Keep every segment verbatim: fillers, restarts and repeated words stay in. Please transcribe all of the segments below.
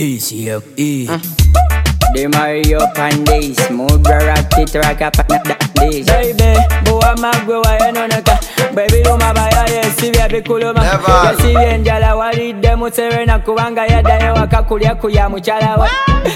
D C F E. Mm. They marry up on this. Mood rock it rock up on that this. Baby, boy magwe wa enoneka. Baby do mabaya yesi bya bikuluma. Yesi byenjala walidde muserena kubanga yaddayo wakakulya kuya mukyala we.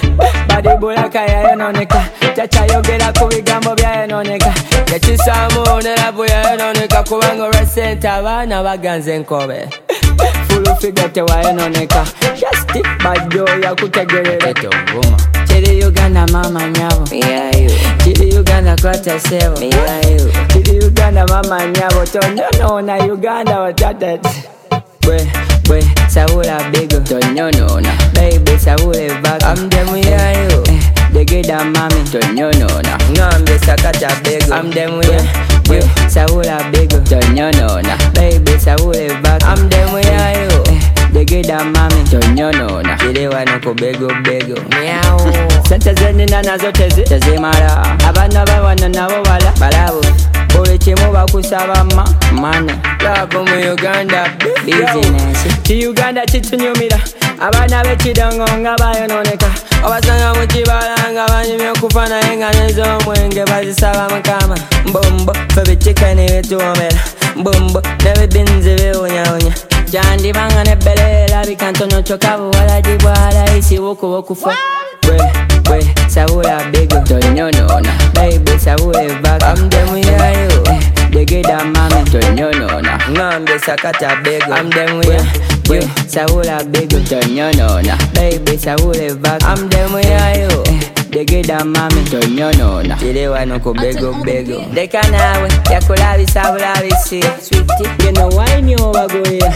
Badi bulaka ya enoneka. Chacha yogera ku bigambo bya enoneka. Yakisamu nerabu ya enoneka kubanga resenta abana baganze enkobe. Fulu figure tewa enoneka. Just it bad yo yakutegerere tongoma. Chili Uganda mama nyabo. Yeah, you. Chili Uganda kwata sebo. Yeah, you. Chili Uganda mama nyabo. Tonyono na Uganda watatet. Bwe, bwe, sabula bigo. Tonyono na. Baby sabule bago. I'm them with you. They get that mommy. Tonyono na. Ngambe sakata bigo. I'm them with you. Sabula bigo. Tonyono na. Baby sabule bago. I'm them with you. They get that mommy. Tonyono na. Kilewa nuko bego bego. Meow. Sente zenina nazo tezi tezimala. Abana bawana nabo bala balabo. Buli kimu bakusaba ma money. Love mu Uganda business. Ti Uganda kitunyumira. Abana b'ekidongo nga bayononeka. Obasanga mu kibala nga banyumya okufa naye nga n'ez'omwenge bazisaba Mukama. Mbombo fe bichika ne betuomera. Mbombo ne bibinzi biwunyawunya. Kyandibanga n'ebbere erabika ntono kyokka buwala gibwala isi bukuba okufa. Bwe, bwe, sabula bigo. Tonyono na. Baby sabule bago. I'm them with you. They get that mommy. Tonyono na. Ngambe sakata bego. I'm them with you. Sabula bigo. Tonyono na. Baby sabule bago. I'm them with you. They get that mommy. Tonyono na. Kilewa nuko bego bego. Deka nawe yakulabisa bulabisi. Sweetie, geno wine obagoya.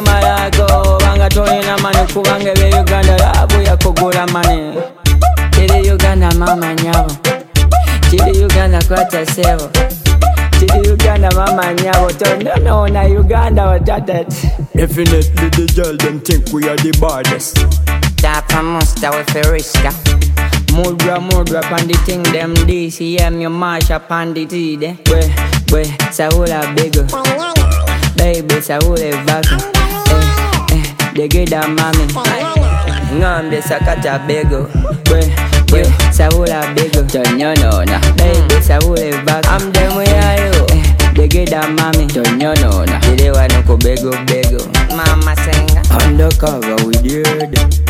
Tomalago banga tolina mani kubanga be Uganda labu yakugula mani. Chili Uganda mama nyabo. Chili Uganda kwata sebo. Chili Uganda mama nyabo. Tonyono na Uganda watatet. Definitely the girl them think we are the baddest. Tapa musta we ferishka. Mudra mudra pandi ting them D C M you mash up pandi tide. Bwe bwe sabula bigo. Baby sabule bago. Eh eh they get that mommy. Ngambe sakata bego. Bwe bwe sabula bigo. Tonyono na. Baby sabule bago. I'm them with you. They get that mommy. Tonyono na. Kilewa nuko bego bego. Mama senga. Undercover we did.